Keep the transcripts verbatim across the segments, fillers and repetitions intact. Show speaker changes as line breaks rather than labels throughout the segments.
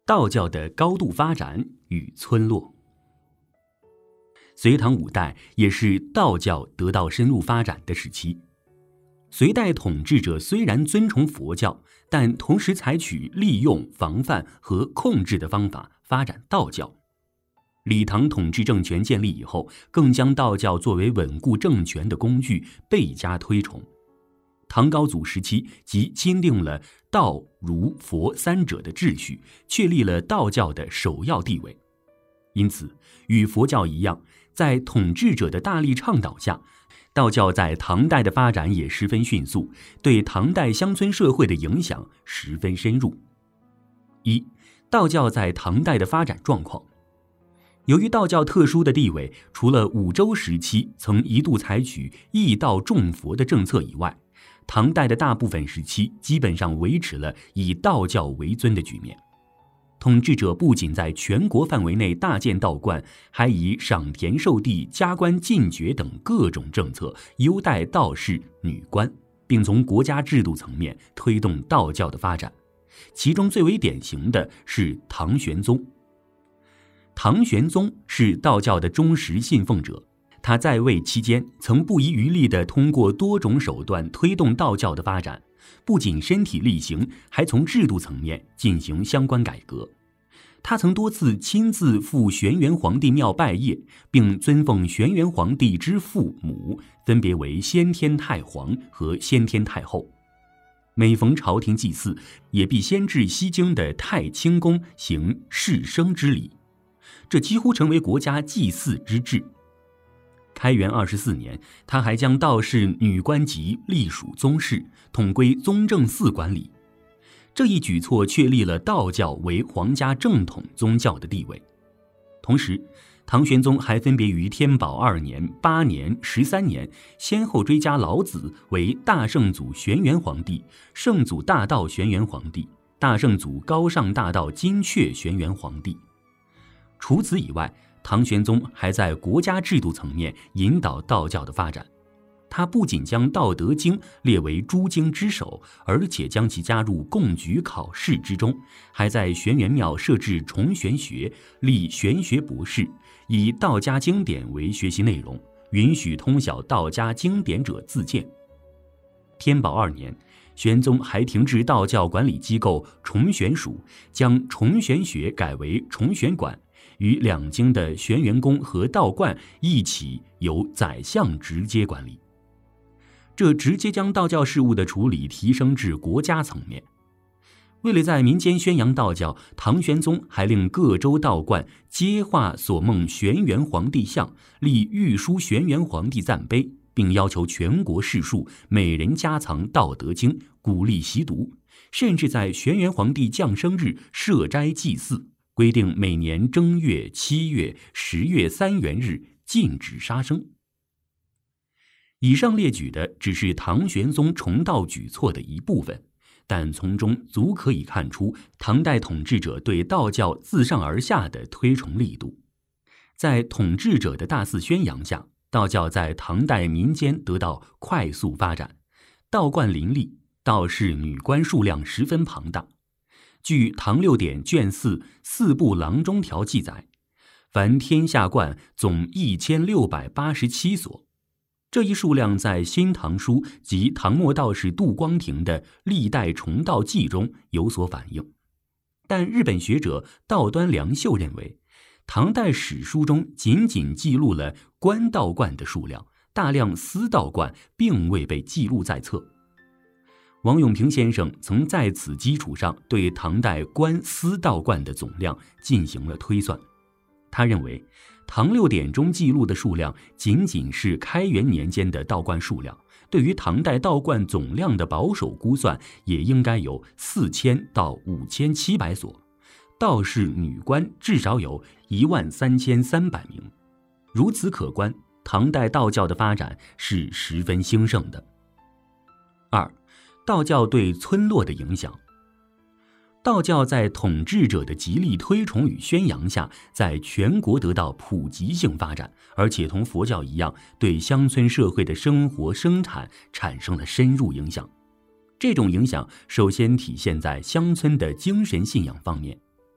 道教的高度发展与村落。隋唐五代也是道教得到深入发展的时期。隋代统治者虽然尊崇佛教，但同时采取利用、防范和控制的方法发展道教。李唐统治政权建立以后，更将道教作为稳固政权的工具倍加推崇。唐高祖时期即钦定了道、儒、佛三者的秩序，确立了道教的首要地位。因此，与佛教一样，在统治者的大力倡导下，道教在唐代的发展也十分迅速，对唐代乡村社会的影响十分深入。一、道教在唐代的发展状况。由于道教特殊的地位，除了武周时期曾一度采取义道重佛的政策以外，唐代的大部分时期基本上维持了以道教为尊的局面。统治者不仅在全国范围内大建道观，还以赏田授地、加官进爵等各种政策优待道士、女官，并从国家制度层面推动道教的发展。其中最为典型的是唐玄宗。唐玄宗是道教的忠实信奉者，他在位期间曾不遗余力地通过多种手段推动道教的发展，不仅身体力行，还从制度层面进行相关改革。他曾多次亲自赴玄元皇帝庙拜谒，并尊奉玄元皇帝之父母分别为先天太皇和先天太后。每逢朝廷祭祀，也必先至西京的太清宫行释生之礼，这几乎成为国家祭祀之制。开元二十四年，他还将道士、女官级隶属宗室，统归宗正寺管理。这一举措确立了道教为皇家正统宗教的地位。同时，唐玄宗还分别于天宝二年、八年、十三年，先后追加老子为大圣祖玄元皇帝、圣祖大道玄元皇帝、大圣祖高尚大道金阙玄元皇帝。除此以外，唐玄宗还在国家制度层面引导道教的发展。他不仅将《道德经》列为诸经之首，而且将其加入贡举考试之中，还在玄元庙设置崇玄学，立玄学博士，以道家经典为学习内容，允许通晓道家经典者自荐。天宝二年，玄宗还停止道教管理机构崇玄署，将崇玄学改为崇玄馆，与两京的玄元宫和道观一起由宰相直接管理。这直接将道教事务的处理提升至国家层面。为了在民间宣扬道教，唐玄宗还令各州道观皆画所梦玄元皇帝像，立御书玄元皇帝赞碑，并要求全国士庶每人家藏《道德经》，鼓励习读，甚至在玄元皇帝降生日设斋祭祀，规定每年正月、七月、十月三元日禁止杀生。以上列举的只是唐玄宗崇道举措的一部分，但从中足可以看出唐代统治者对道教自上而下的推崇力度。在统治者的大肆宣扬下，道教在唐代民间得到快速发展，道观林立，道士女官数量十分庞大。据《唐六典》卷四《四部郎中条》记载，凡天下观总一千六百八十七所。这一数量在《新唐书》及唐末道士杜光庭的《历代崇道记》中有所反映。但日本学者道端良秀认为，唐代史书中仅仅记录了官道观的数量，大量私道观并未被记录在册。王永平先生曾在此基础上对唐代官私道观的总量进行了推算。他认为唐六典中记录的数量仅仅是开元年间的道观数量，对于唐代道观总量的保守估算，也应该有四千到五千七百所，道士女官至少有一万三千三百名。如此可观，唐代道教的发展是十分兴盛的。二、道教对村落的影响。道教在统治者的极力推崇与宣扬下，在全国得到普及性发展，而且同佛教一样，对乡村社会的生活生产产生了深入影响。这种影响首先体现在乡村的精神信仰方面。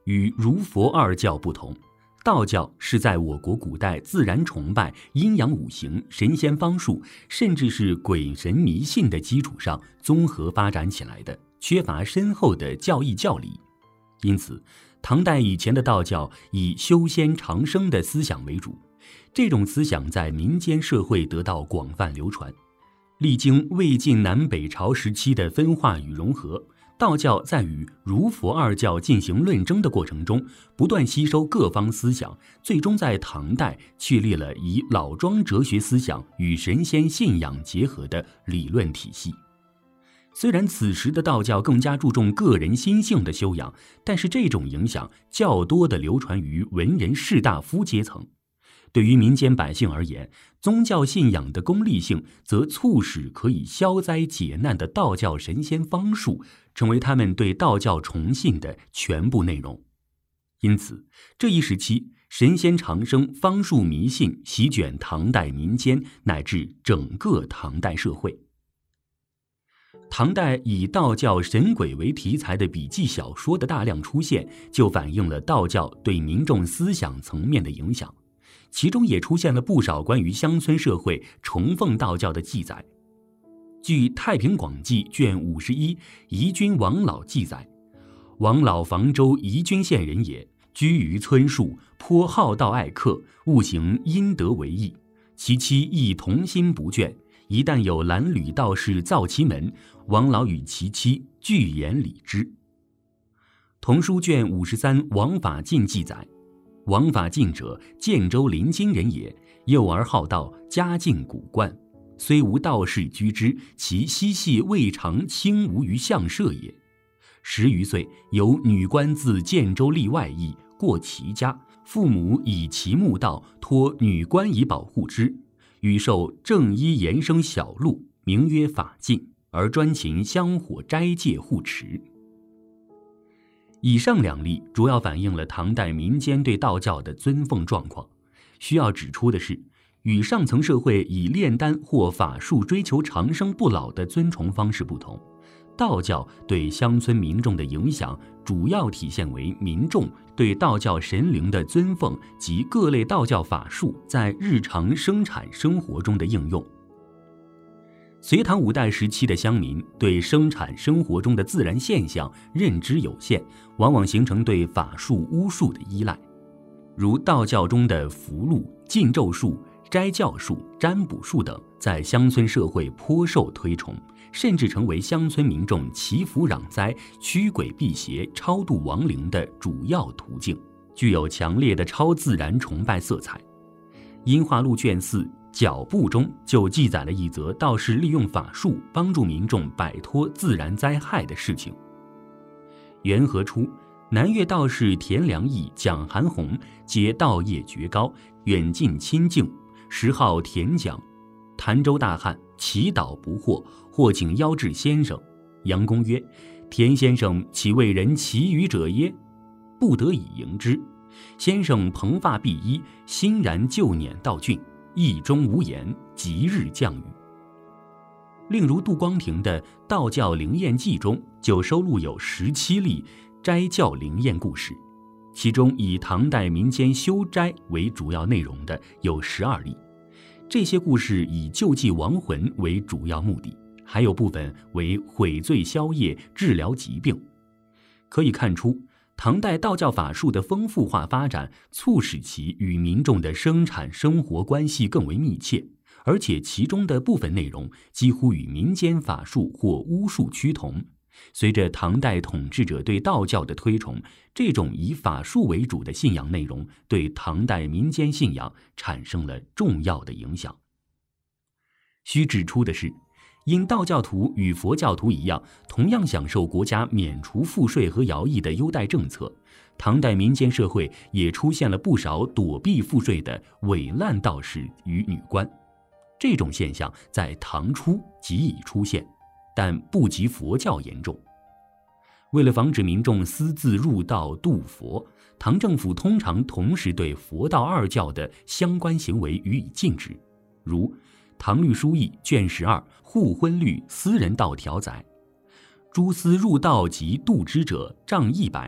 与儒佛二教不同，道教是在我国古代自然崇拜、阴阳五行、神仙方术，甚至是鬼神迷信的基础上综合发展起来的，缺乏深厚的教义教理。因此，唐代以前的道教以修仙长生的思想为主，这种思想在民间社会得到广泛流传。历经魏晋南北朝时期的分化与融合，道教在与儒佛二教进行论争的过程中，不断吸收各方思想，最终在唐代确立了以老庄哲学思想与神仙信仰结合的理论体系。虽然此时的道教更加注重个人心性的修养，但是这种影响较多地流传于文人士大夫阶层。对于民间百姓而言，宗教信仰的功利性则促使可以消灾解难的道教神仙方术成为他们对道教崇信的全部内容。因此，这一时期神仙长生、方术迷信席卷唐代民间乃至整个唐代社会。唐代以道教神鬼为题材的笔记小说的大量出现，就反映了道教对民众思想层面的影响。其中也出现了不少关于乡村社会崇奉道教的记载。据《太平广记》卷五十一宜君王老记载，王老房州宜君县人也，居于村树，颇好道爱客，务行阴德为义。其妻亦同心不倦，一旦有蓝履道士造其门，王老与其妻俱言礼之。童书卷五十三王法进记载，王法进者，建州临津人也，幼而好道，家境古观，虽无道士居之，其嬉戏未尝轻无于相舍也。十余岁，有女官自建州吏外邑过其家，父母以其慕道，托女官以保护之，与受正一延生小禄，名曰法进，而专勤香火斋戒护持。以上两例主要反映了唐代民间对道教的尊奉状况。需要指出的是，与上层社会以炼丹或法术追求长生不老的尊崇方式不同，道教对乡村民众的影响主要体现为民众对道教神灵的尊奉及各类道教法术在日常生产生活中的应用。隋唐五代时期的乡民对生产生活中的自然现象认知有限，往往形成对法术巫术的依赖。如道教中的符箓、禁咒术、斋教术、占卜术等，在乡村社会颇受推崇，甚至成为乡村民众祈福攘灾、驱鬼辟邪、超度亡灵的主要途径，具有强烈的超自然崇拜色彩。阴化录卷四脚步中就记载了一则道士利用法术帮助民众摆脱自然灾害的事情。元和初，南岳道士田良义、蒋韩红皆道业绝高，远近亲近，时号田蒋。潭州大旱，祈祷不获，或请邀至先生。杨公曰：田先生岂为人祈雨者耶？不得已迎之。先生蓬发碧衣，欣然就辇道郡，意中无言，即日降雨。另如杜光庭的《道教灵验记》中就收录有十七例斋教灵验故事，其中以唐代民间修斋为主要内容的有十二例。这些故事以救济亡魂为主要目的，还有部分为悔罪消业、治疗疾病。可以看出，唐代道教法术的丰富化发展，促使其与民众的生产生活关系更为密切，而且其中的部分内容几乎与民间法术或巫术趋同。随着唐代统治者对道教的推崇，这种以法术为主的信仰内容对唐代民间信仰产生了重要的影响。需指出的是，因道教徒与佛教徒一样，同样享受国家免除赋税和徭役的优待政策，唐代民间社会也出现了不少躲避赋税的伪烂道士与女官。这种现象在唐初即已出现，但不及佛教严重。为了防止民众私自入道度佛，唐政府通常同时对佛道二教的相关行为予以禁止。如《唐律疏议》卷十二互婚律私人道条载：诸私入道及度之者，杖一百；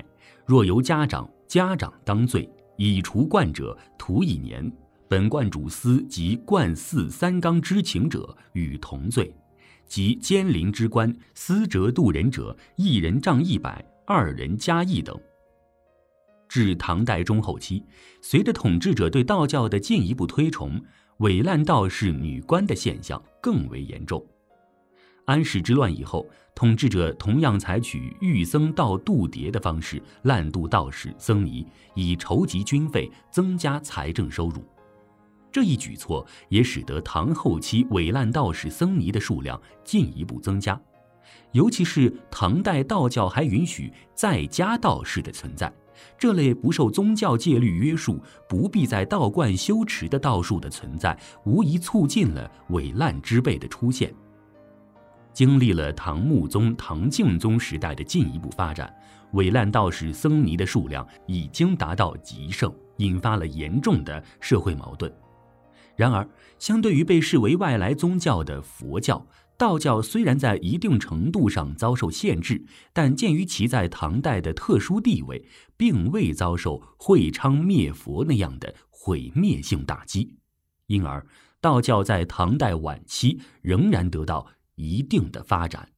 若由家长，家长当罪，以除冠者，徒一年。本冠主司及冠祀三纲之情者，与同罪。即监灵之官，司责度人者，一人杖一百，二人加一等。至唐代中后期，随着统治者对道教的进一步推崇，伪滥道士女官的现象更为严重。安史之乱以后，统治者同样采取御僧道度牒的方式滥渡道士僧尼，以筹集军费，增加财政收入。这一举措也使得唐后期伪滥道士僧尼的数量进一步增加，尤其是唐代道教还允许在家道士的存在，这类不受宗教戒律约束、不必在道观修持的道术的存在，无疑促进了伪滥之辈的出现。经历了唐穆宗、唐敬宗时代的进一步发展，伪滥道士僧尼的数量已经达到极盛，引发了严重的社会矛盾。然而，相对于被视为外来宗教的佛教，道教虽然在一定程度上遭受限制，但鉴于其在唐代的特殊地位，并未遭受会昌灭佛那样的毁灭性打击，因而道教在唐代晚期仍然得到一定的发展。